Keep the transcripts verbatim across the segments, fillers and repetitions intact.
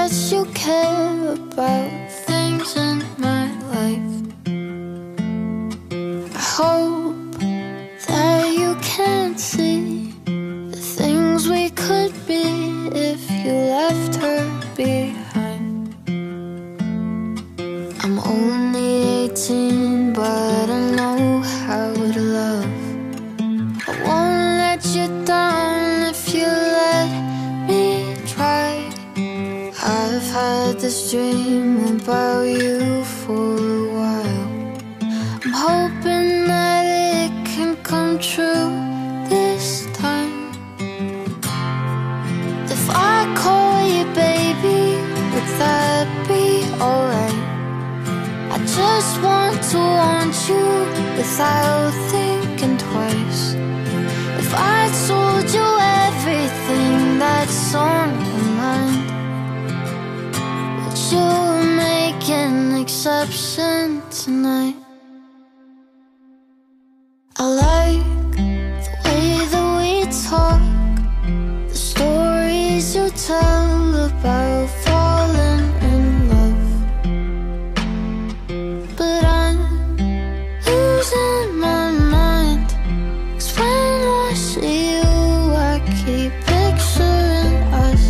that you care about things in my life. I hope that you can see the things we could be if you left her behind. I'm only eighteen, but I know how to love. I won't let you down if you let me try. I've had this dream about you for a while. I'm hoping that it can come true this time. If I call you baby, would that be alright? I just want to want you without thinking twice. If I told you everything that's on my mind, would you make an exception tonight? I like the way that we talk, the stories you tell about falling in love. But I'm losing my mind, 'cause when I see you I keep picturing us.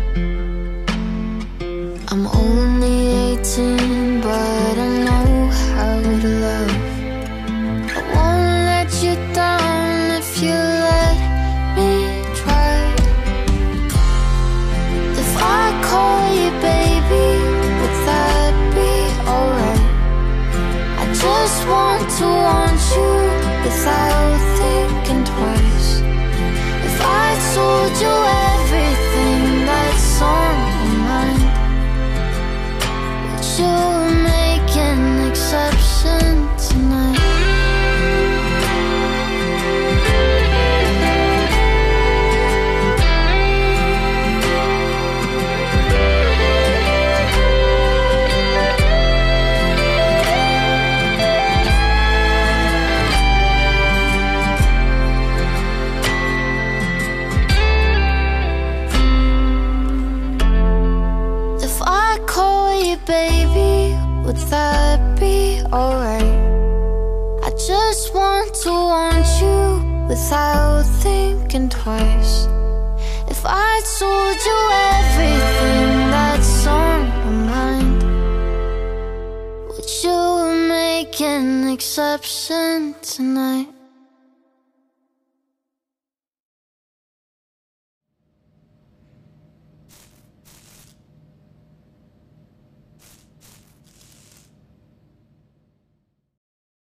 I'm only eighteen, but I know how to love. I won't let you down if you let me try. If I call you baby, would that be alright? I just want to want you without thinking twice. If I told you everything that's on my mind, would you make an exception tonight? If I call you baby, would that be alright? I just want to want you without thinking twice. If I told you everything that's on my mind, would you make an exception tonight?